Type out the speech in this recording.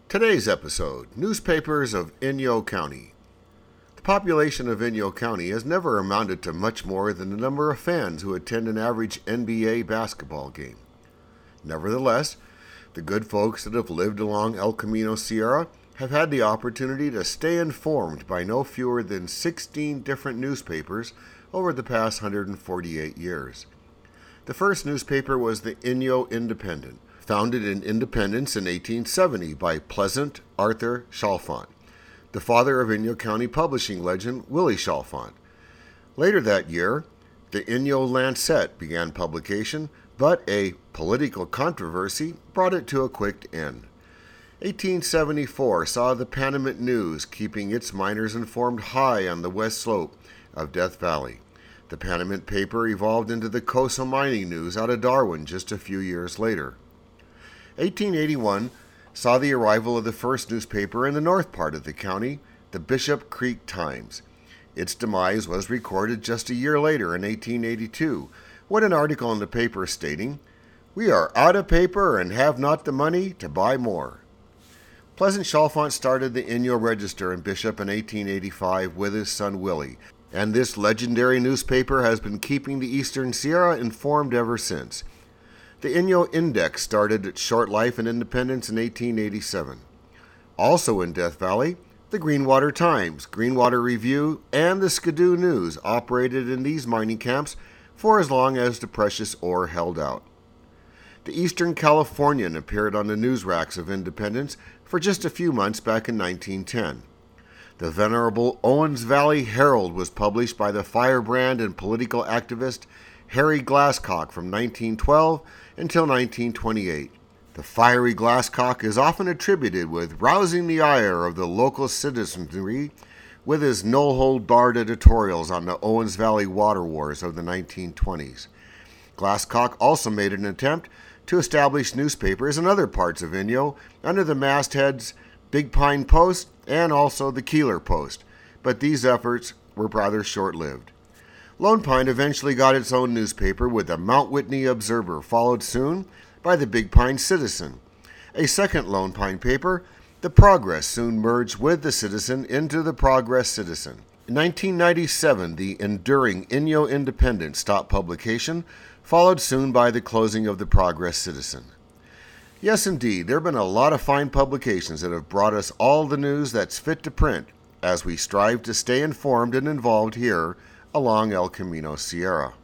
Today's episode, Newspapers of Inyo County. The population of Inyo County has never amounted to much more than the number of fans who attend an average NBA basketball game. Nevertheless, the good folks that have lived along El Camino Sierra have had the opportunity to stay informed by no fewer than 16 different newspapers over the past 148 years. The first newspaper was the Inyo Independent, founded in Independence in 1870 by Pleasant Arthur Chalfant, the father of Inyo County publishing legend Willie Chalfant. Later that year, the Inyo Lancet began publication, but a political controversy brought it to a quick end. 1874 saw the Panamint News keeping its miners informed high on the west slope of Death Valley. The Panamint paper evolved into the Coastal Mining News out of Darwin just a few years later. 1881 saw the arrival of the first newspaper in the north part of the county, the Bishop Creek Times. Its demise was recorded just a year later in 1882, when an article in the paper stating, "We are out of paper and have not the money to buy more." Pleasant Chalfant started the Inyo Register in Bishop in 1885 with his son Willie, and this legendary newspaper has been keeping the Eastern Sierra informed ever since. The Inyo Index started its short life in Independence in 1887. Also in Death Valley, the Greenwater Times, Greenwater Review, and the Skidoo News operated in these mining camps for as long as the precious ore held out. The Eastern Californian appeared on the news racks of Independence for just a few months back in 1910. The venerable Owens Valley Herald was published by the firebrand and political activist Harry Glasscock from 1912 until 1928. The fiery Glasscock is often attributed with rousing the ire of the local citizenry with his no-hold-barred editorials on the Owens Valley water wars of the 1920s. Glasscock also made an attempt to establish newspapers in other parts of Inyo under the mastheads Big Pine Post and also the Keeler Post, but these efforts were rather short-lived. Lone Pine eventually got its own newspaper with the Mount Whitney Observer, followed soon by the Big Pine Citizen. A second Lone Pine paper, the Progress, soon merged with the Citizen into the Progress Citizen. In 1997, the enduring Inyo Independent stopped publication, followed soon by the closing of the Progress Citizen. Yes, indeed, there have been a lot of fine publications that have brought us all the news that's fit to print as we strive to stay informed and involved here along El Camino Sierra.